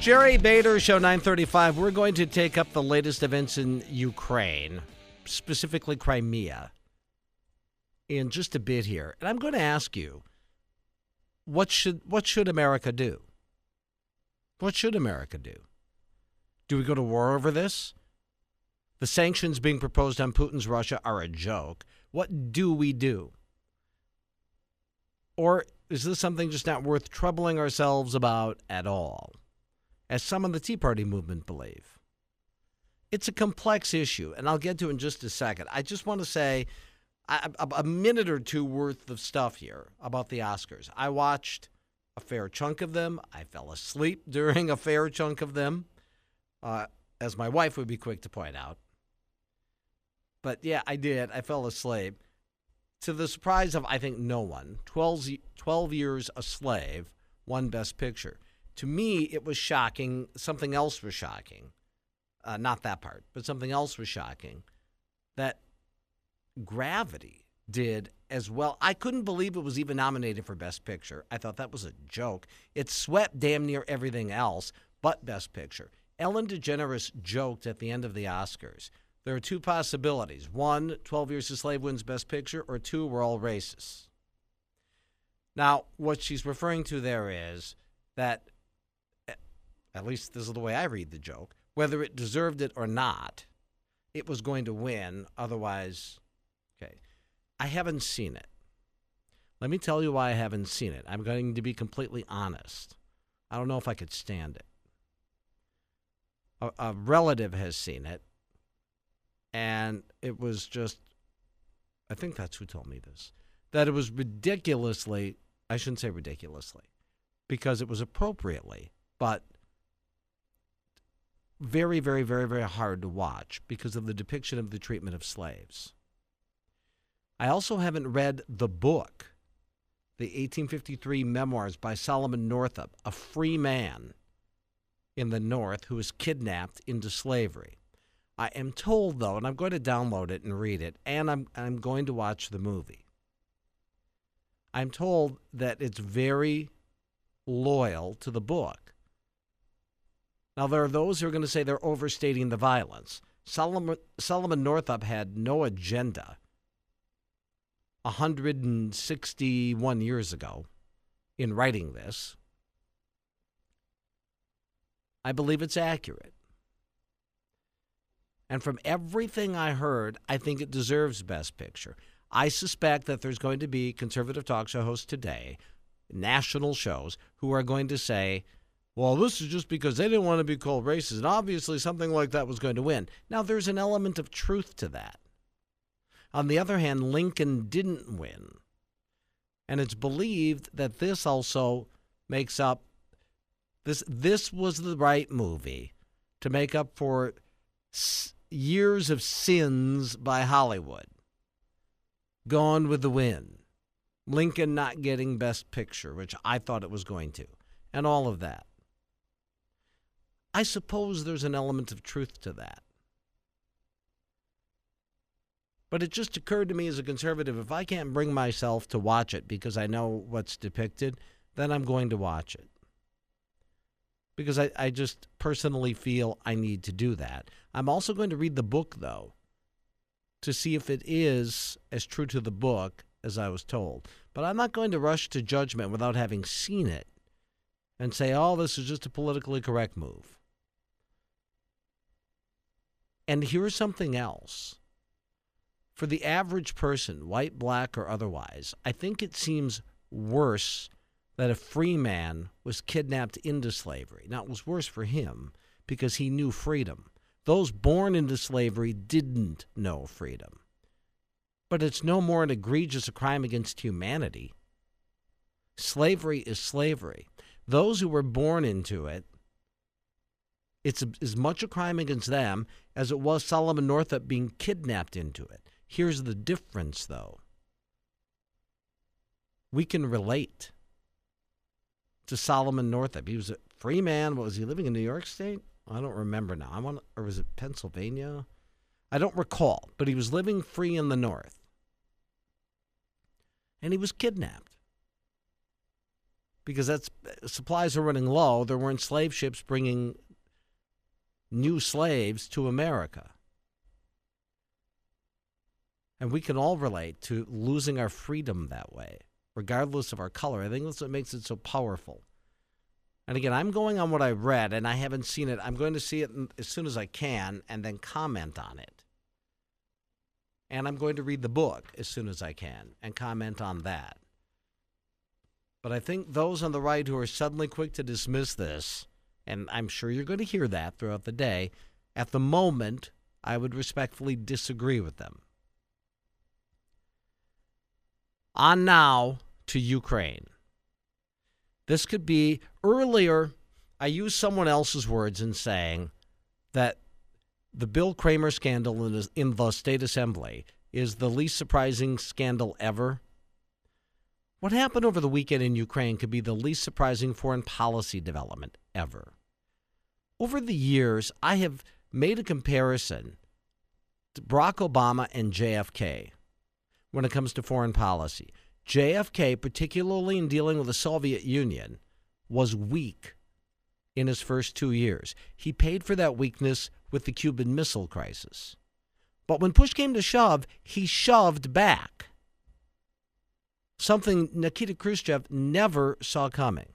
Jerry Bader, Show 935. We're going to take up the latest events in Ukraine, specifically Crimea, in just a bit here. And I'm going to ask you, what should America do? What should America do? Do we go to war over this? The sanctions being proposed on Putin's Russia are a joke. What do we do? Or is this something just not worth troubling ourselves about at all, as some in the Tea Party movement believe? It's a complex issue, and I'll get to it in just a second. I just want to say a minute or two worth of stuff here about the Oscars. I watched a fair chunk of them. I fell asleep during a fair chunk of them, as my wife would be quick to point out. But yeah, I did. I fell asleep. To the surprise of, I think, no one. 12 Years a Slave won Best Picture. To me, it was shocking. Something else was shocking. Not that part, but something else was shocking. That Gravity did as well. I couldn't believe it was even nominated for Best Picture. I thought that was a joke. It swept damn near everything else but Best Picture. Ellen DeGeneres joked at the end of the Oscars. There are two possibilities. One, 12 Years a Slave wins Best Picture, or two, we're all racists. Now, what she's referring to there is that, at least this is the way I read the joke, whether it deserved it or not, it was going to win. Otherwise, okay. I haven't seen it. Let me tell you why I haven't seen it. I'm going to be completely honest. I don't know if I could stand it. A relative has seen it, and it was just, I think that's who told me this, that it was ridiculously, I shouldn't say ridiculously, because it was appropriately, but very, very, very, very hard to watch because of the depiction of the treatment of slaves. I also haven't read the book, the 1853 memoirs by Solomon Northup, a free man in the North who was kidnapped into slavery. I am told, though, and I'm going to download it and read it, and I'm going to watch the movie. I'm told that it's very loyal to the book. Now, there are those who are going to say they're overstating the violence. Solomon Northup had no agenda 161 years ago in writing this. I believe it's accurate. And from everything I heard, I think it deserves Best Picture. I suspect that there's going to be conservative talk show hosts today, national shows, who are going to say, well, this is just because they didn't want to be called racist, and obviously something like that was going to win. Now, there's an element of truth to that. On the other hand, Lincoln didn't win. And it's believed that this also makes up, this was the right movie to make up for years of sins by Hollywood. Gone with the Wind. Lincoln not getting Best Picture, which I thought it was going to, and all of that. I suppose there's an element of truth to that. But it just occurred to me as a conservative, if I can't bring myself to watch it because I know what's depicted, then I'm going to watch it. Because I just personally feel I need to do that. I'm also going to read the book, though, to see if it is as true to the book as I was told. But I'm not going to rush to judgment without having seen it and say, oh, this is just a politically correct move. And here's something else. For the average person, white, black, or otherwise, I think it seems worse that a free man was kidnapped into slavery. Now, it was worse for him because he knew freedom. Those born into slavery didn't know freedom. But it's no more an egregious crime against humanity. Slavery is slavery. Those who were born into it, it's as much a crime against them as it was Solomon Northup being kidnapped into it. Here's the difference, though. We can relate to Solomon Northup. He was a free man. What was he, living in New York State? I don't remember now. Or was it Pennsylvania? I don't recall. But he was living free in the North. And he was kidnapped. because supplies are running low. There weren't slave ships bringing new slaves to America. And we can all relate to losing our freedom that way, regardless of our color. I think that's what makes it so powerful. And again, I'm going on what I read, and I haven't seen it. I'm going to see it as soon as I can and then comment on it. And I'm going to read the book as soon as I can and comment on that. But I think those on the right who are suddenly quick to dismiss this, and I'm sure you're going to hear that throughout the day, at the moment, I would respectfully disagree with them. On now to Ukraine. This could be earlier. I used someone else's words in saying that the Bill Kramer scandal in the State Assembly is the least surprising scandal ever. What happened over the weekend in Ukraine could be the least surprising foreign policy development ever. Over the years, I have made a comparison to Barack Obama and JFK when it comes to foreign policy. JFK, particularly in dealing with the Soviet Union, was weak in his first 2 years. He paid for that weakness with the Cuban Missile Crisis. But when push came to shove, he shoved back, something Nikita Khrushchev never saw coming.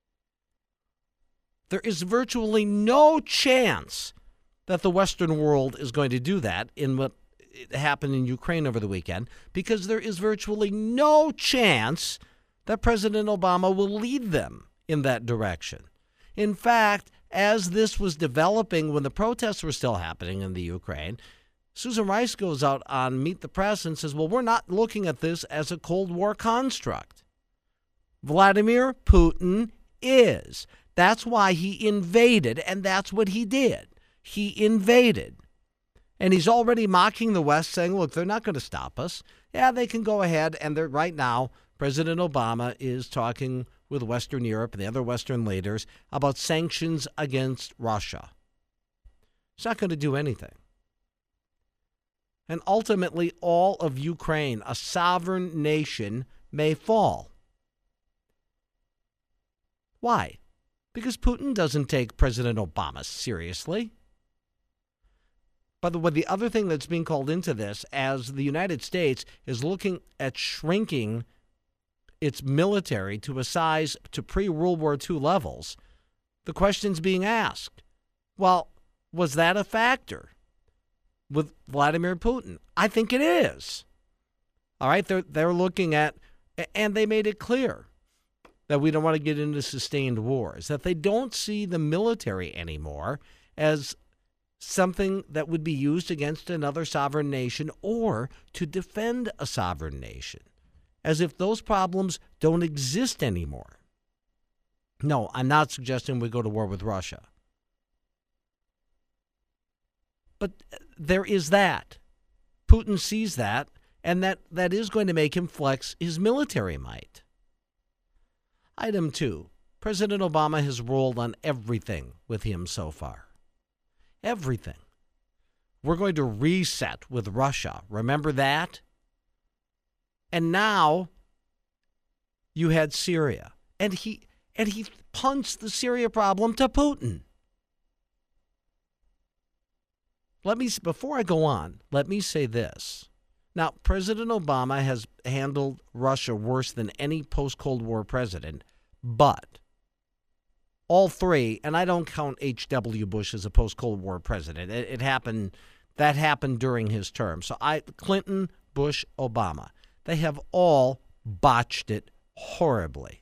There is virtually no chance that the Western world is going to do that in what happened in Ukraine over the weekend, because there is virtually no chance that President Obama will lead them in that direction. In fact, as this was developing, when the protests were still happening in the Ukraine, Susan Rice goes out on Meet the Press and says, well, we're not looking at this as a Cold War construct. Vladimir Putin is. That's why he invaded, and that's what he did. He invaded. And he's already mocking the West, saying, look, they're not going to stop us. Yeah, they can go ahead. And right now, President Obama is talking with Western Europe and the other Western leaders about sanctions against Russia. It's not going to do anything. And ultimately, all of Ukraine, a sovereign nation, may fall. Why? Because Putin doesn't take President Obama seriously. By the way, the other thing that's being called into this, as the United States is looking at shrinking its military to a size to pre-World War II levels, the question's being asked, well, was that a factor with Vladimir Putin? I think it is. All right, they're looking at, and they made it clear that we don't want to get into sustained wars, that they don't see the military anymore as something that would be used against another sovereign nation or to defend a sovereign nation, as if those problems don't exist anymore. No, I'm not suggesting we go to war with Russia. But there is that. Putin sees that, and that is going to make him flex his military might. Item 2, President Obama has rolled on everything with him so far. Everything. We're going to reset with Russia. Remember that? And now you had Syria. And he punched the Syria problem to Putin. Before I go on, let me say this. Now, President Obama has handled Russia worse than any post-Cold War president, but all three, and I don't count H.W. Bush as a post-Cold War president. That happened during his term. So Clinton, Bush, Obama, they have all botched it horribly.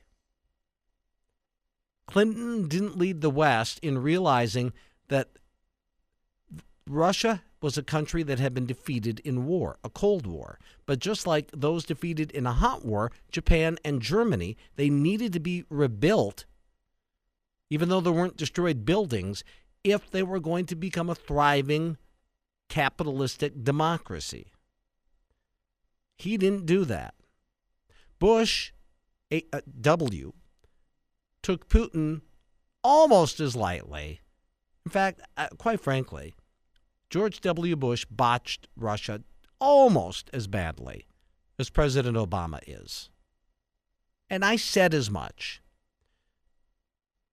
Clinton didn't lead the West in realizing that Russia was a country that had been defeated in war, a Cold War. But just like those defeated in a hot war, Japan and Germany, they needed to be rebuilt, even though there weren't destroyed buildings, if they were going to become a thriving capitalistic democracy. He didn't do that. Bush W took Putin almost as lightly. In fact, quite frankly, George W. Bush botched Russia almost as badly as President Obama is. And I said as much.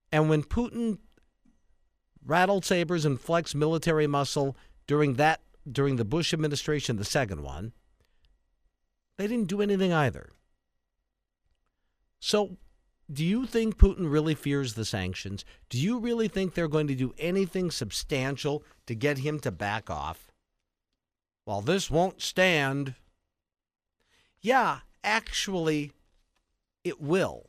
And when Putin rattled sabers and flexed military muscle during the Bush administration, the second one, they didn't do anything either. So do you think Putin really fears the sanctions? Do you really think they're going to do anything substantial to get him to back off? Well, this won't stand. Yeah, actually, it will.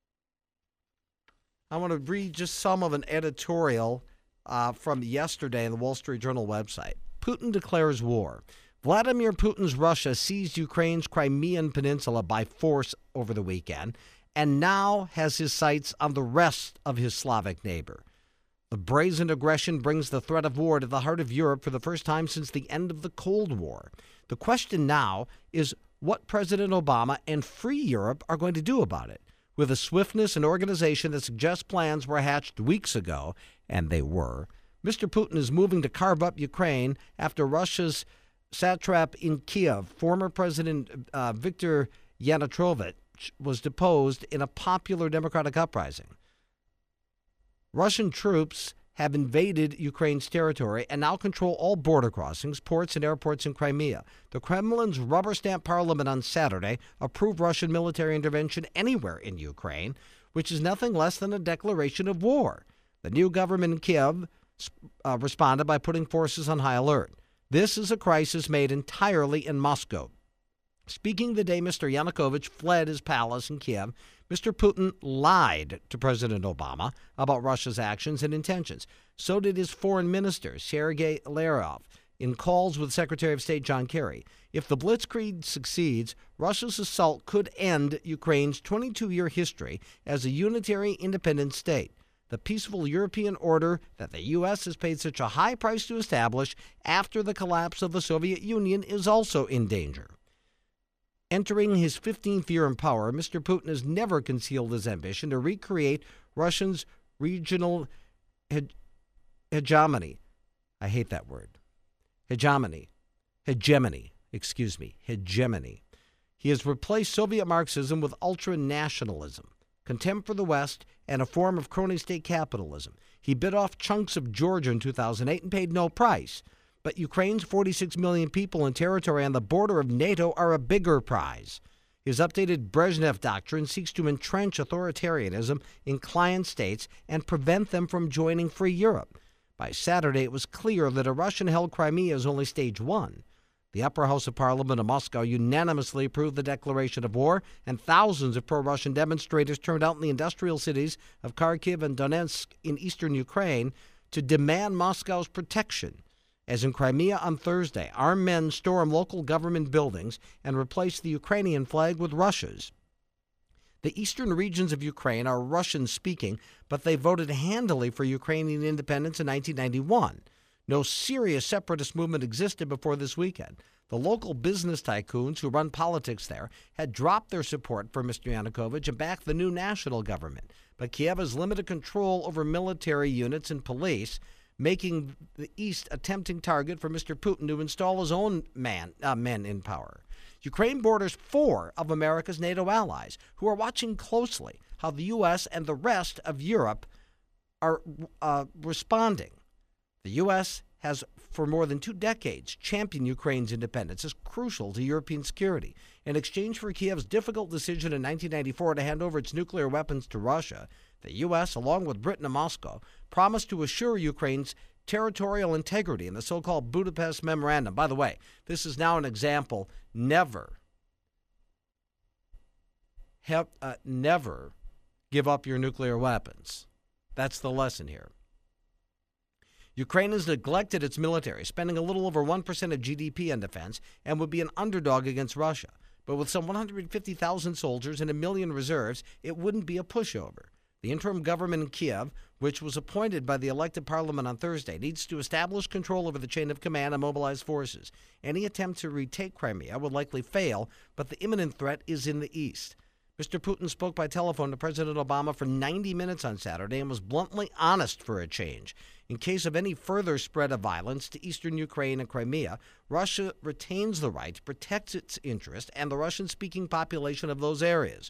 I want to read just some of an editorial from yesterday in the Wall Street Journal website. Putin declares war. Vladimir Putin's Russia seized Ukraine's Crimean Peninsula by force over the weekend and now has his sights on the rest of his Slavic neighbor. The brazen aggression brings the threat of war to the heart of Europe for the first time since the end of the Cold War. The question now is what President Obama and free Europe are going to do about it. With a swiftness and organization that suggests plans were hatched weeks ago, and they were, Mr. Putin is moving to carve up Ukraine after Russia's satrap in Kiev, former President Viktor Yanukovych, was deposed in a popular democratic uprising. Russian troops have invaded Ukraine's territory and now control all border crossings, ports, and airports in Crimea. The Kremlin's rubber-stamp parliament on Saturday approved Russian military intervention anywhere in Ukraine, which is nothing less than a declaration of war. The new government in Kiev responded by putting forces on high alert. This is a crisis made entirely in Moscow. Speaking the day Mr. Yanukovych fled his palace in Kiev, Mr. Putin lied to President Obama about Russia's actions and intentions. So did his foreign minister, Sergei Lavrov, in calls with Secretary of State John Kerry. If the Blitzkrieg succeeds, Russia's assault could end Ukraine's 22-year history as a unitary independent state. The peaceful European order that the U.S. has paid such a high price to establish after the collapse of the Soviet Union is also in danger. Entering his 15th year in power, Mr. Putin has never concealed his ambition to recreate Russia's regional hegemony. I hate that word. Hegemony. He has replaced Soviet Marxism with ultra-nationalism, contempt for the West, and a form of crony state capitalism. He bit off chunks of Georgia in 2008 and paid no price. But Ukraine's 46 million people and territory on the border of NATO are a bigger prize. His updated Brezhnev doctrine seeks to entrench authoritarianism in client states and prevent them from joining free Europe. By Saturday, it was clear that a Russian-held Crimea is only stage one. The upper house of parliament in Moscow unanimously approved the declaration of war, and thousands of pro-Russian demonstrators turned out in the industrial cities of Kharkiv and Donetsk in eastern Ukraine to demand Moscow's protection. As in Crimea on Thursday, armed men stormed local government buildings and replaced the Ukrainian flag with Russia's. The eastern regions of Ukraine are Russian-speaking, but they voted handily for Ukrainian independence in 1991. No serious separatist movement existed before this weekend. The local business tycoons who run politics there had dropped their support for Mr. Yanukovych and backed the new national government. But Kiev has limited control over military units and police, making the East a tempting target for Mr. Putin to install his own men in power. Ukraine borders 4 of America's NATO allies, who are watching closely how the U.S. and the rest of Europe are responding. The U.S. has, for more than 2 decades, championed Ukraine's independence as crucial to European security. In exchange for Kiev's difficult decision in 1994 to hand over its nuclear weapons to Russia, the U.S., along with Britain and Moscow, promised to assure Ukraine's territorial integrity in the so-called Budapest Memorandum. By the way, this is now an example. Never give up your nuclear weapons. That's the lesson here. Ukraine has neglected its military, spending a little over 1% of GDP on defense, and would be an underdog against Russia. But with some 150,000 soldiers and 1 million reserves, it wouldn't be a pushover. The interim government in Kiev, which was appointed by the elected parliament on Thursday, needs to establish control over the chain of command and mobilize forces. Any attempt to retake Crimea would likely fail, but the imminent threat is in the east. Mr. Putin spoke by telephone to President Obama for 90 minutes on Saturday and was bluntly honest for a change. In case of any further spread of violence to eastern Ukraine and Crimea, Russia retains the right to protect its interest and the Russian-speaking population of those areas.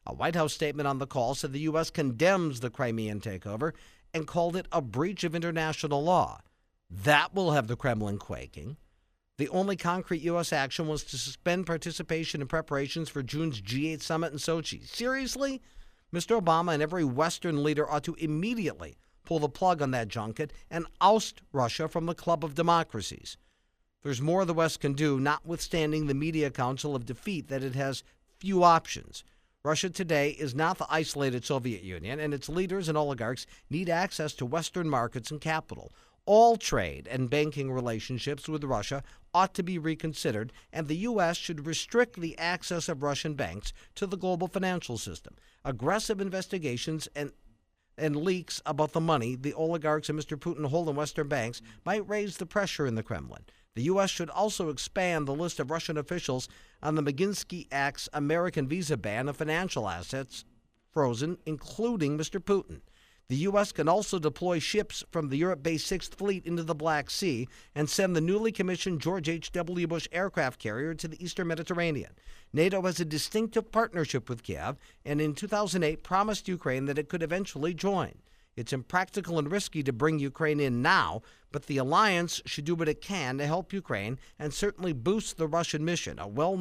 A White House statement on the call said the U.S. condemns the Crimean takeover and called it a breach of international law. That will have the Kremlin quaking. The only concrete U.S. action was to suspend participation in preparations for June's G8 summit in Sochi. Seriously? Mr. Obama and every Western leader ought to immediately pull the plug on that junket and oust Russia from the club of democracies. There's more the West can do, notwithstanding the media counsel of defeat that it has few options. Russia today is not the isolated Soviet Union, and its leaders and oligarchs need access to Western markets and capital. All trade and banking relationships with Russia ought to be reconsidered, and the U.S. should restrict the access of Russian banks to the global financial system. Aggressive investigations and leaks about the money the oligarchs and Mr. Putin hold in Western banks might raise the pressure in the Kremlin. The U.S. should also expand the list of Russian officials on the Magnitsky Act's American visa ban of financial assets frozen, including Mr. Putin. The U.S. can also deploy ships from the Europe-based Sixth Fleet into the Black Sea and send the newly commissioned George H.W. Bush aircraft carrier to the eastern Mediterranean. NATO has a distinctive partnership with Kiev and in 2008 promised Ukraine that it could eventually join. It's impractical and risky to bring Ukraine in now, but the alliance should do what it can to help Ukraine and certainly boost the Russian mission.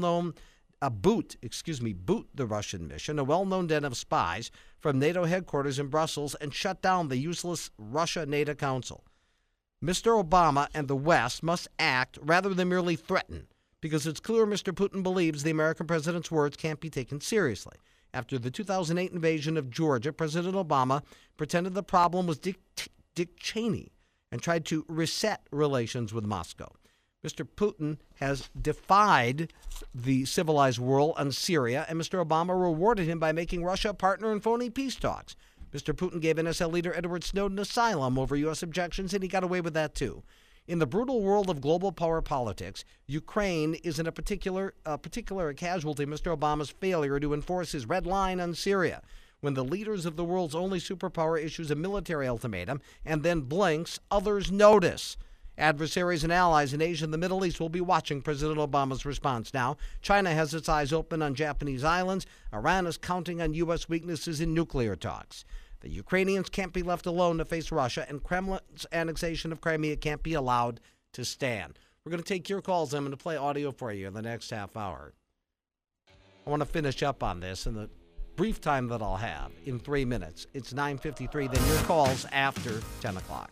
Boot the Russian mission, a well-known den of spies from NATO headquarters in Brussels, and shut down the useless Russia-NATO Council. Mr. Obama and the West must act rather than merely threaten, because it's clear Mr. Putin believes the American president's words can't be taken seriously. After the 2008 invasion of Georgia, President Obama pretended the problem was Dick Cheney and tried to reset relations with Moscow. Mr. Putin has defied the civilized world on Syria, and Mr. Obama rewarded him by making Russia a partner in phony peace talks. Mr. Putin gave NSA leader Edward Snowden asylum over U.S. objections, and he got away with that, too. In the brutal world of global power politics, Ukraine is in a particular casualty of Mr. Obama's failure to enforce his red line on Syria. When the leaders of the world's only superpower issues a military ultimatum and then blinks, others notice. Adversaries and allies in Asia and the Middle East will be watching President Obama's response now. China has its eyes open on Japanese islands. Iran is counting on U.S. weaknesses in nuclear talks. The Ukrainians can't be left alone to face Russia, and Kremlin's annexation of Crimea can't be allowed to stand. We're going to take your calls. I'm going to play audio for you in the next half hour. I want to finish up on this in the brief time that I'll have in 3 minutes. It's 9:53. Then your calls after 10 o'clock.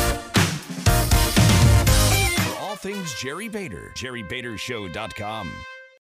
For all things Jerry Bader, JerryBaderShow.com.